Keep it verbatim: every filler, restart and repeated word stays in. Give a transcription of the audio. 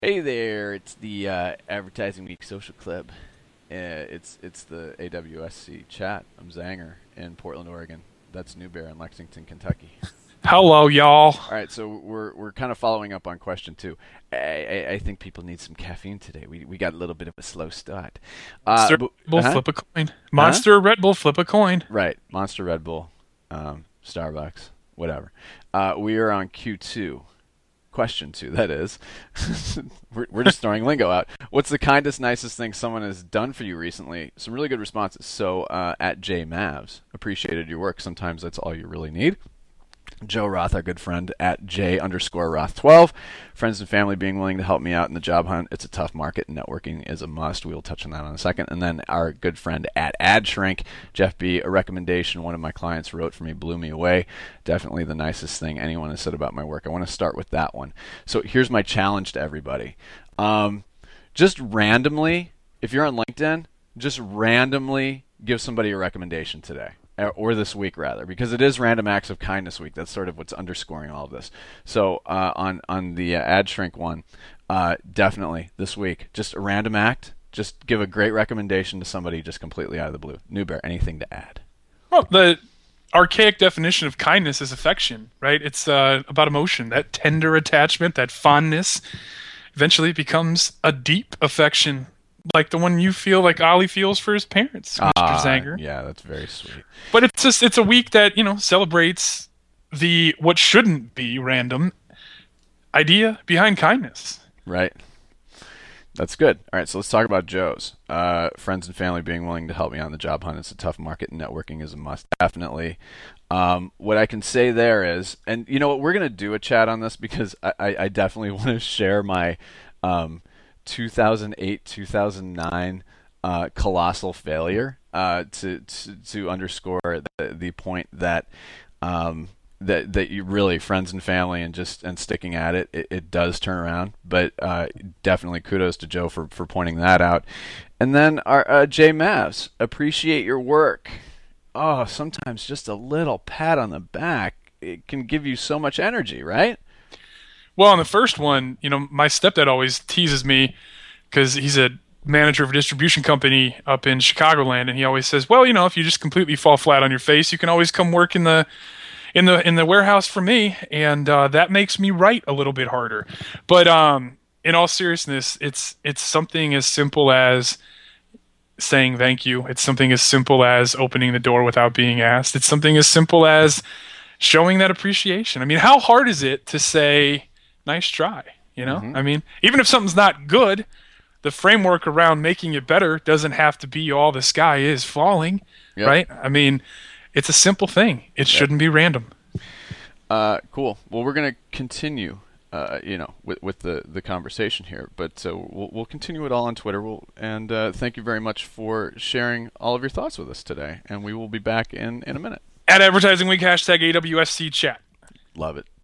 Hey there, it's the uh, Advertising Week Social Club. Uh, it's it's the A W S C chat. I'm Zanger in Portland, Oregon. That's New Bear in Lexington, Kentucky. Hello, y'all. All right, so we're we're kind of following up on question two. I, I, I think people need some caffeine today. We we got a little bit of a slow start. Uh, Monster, but, Red Bull, huh? flip a coin. Huh? Monster, Red Bull, flip a coin. Right. Monster, Red Bull, um, Starbucks, whatever. Uh, we are on Q two. Question two, that is. we're, we're just throwing lingo out. What's the kindest, nicest thing someone has done for you recently? Some really good responses. So, uh, at J Mavs, appreciated your work. Sometimes that's all you really need. Joe Roth, our good friend, at J underscore Roth twelve. Friends and family being willing to help me out in the job hunt. It's a tough market. Networking is a must. We will touch on that in a second. And then our good friend at AdShrink, Jeff B. A recommendation one of my clients wrote for me blew me away. Definitely the nicest thing anyone has said about my work. I want to start with that one. So here's my challenge to everybody. Um, just randomly, if you're on LinkedIn, just randomly give somebody a recommendation today or this week rather, because it is Random Acts of Kindness Week. That's sort of what's underscoring all of this. So uh, on on the uh, ad shrink one, uh, definitely this week, just a random act. Just give a great recommendation to somebody just completely out of the blue. New Bear, anything to add? Well, the archaic definition of kindness is affection, right? It's uh, about emotion, that tender attachment, that fondness. Eventually becomes a deep affection, like the one you feel like Ollie feels for his parents, mister Ah, Zanger. yeah, that's very sweet. But it's just it's a week that, you know, celebrates the what shouldn't be random idea behind kindness. Right. That's good. All right, so let's talk about Joe's. Uh, friends and family being willing to help me on the job hunt. It's a tough market, and networking is a must. Definitely. Um, what I can say there is, and you know what, we're going to do a chat on this because I, I, I definitely want to share my um, two thousand eight, two thousand nine uh, colossal failure uh, to, to to underscore the, the point that um, that that you really friends and family and just and sticking at it, it, it does turn around. But uh, definitely kudos to Joe for, for pointing that out. And then our uh, Jay Mavs, appreciate your work. Oh, sometimes just a little pat on the back, it can give you so much energy, right? Well, on the first one, you know, my stepdad always teases me because he's a manager of a distribution company up in Chicagoland, and he always says, "Well, you know, if you just completely fall flat on your face, you can always come work in the in the in the warehouse for me," and uh, that makes me write a little bit harder. But um, in all seriousness, it's it's something as simple as saying thank you. It's something as simple as opening the door without being asked. It's something as simple as showing that appreciation. I mean, how hard is it to say nice try? You know, Mm-hmm. I mean, even if something's not good, the framework around making it better doesn't have to be all the sky is falling, Yep. right? I mean, it's a simple thing. It Yep. shouldn't be random. Uh, cool. Well, we're going to continue, uh, you know, with, with the, the conversation here, but uh, we'll, we'll continue it all on Twitter. We'll, and uh, thank you very much for sharing all of your thoughts with us today. And we will be back in, in a minute. At Advertising Week, hashtag A W S C chat. Love it.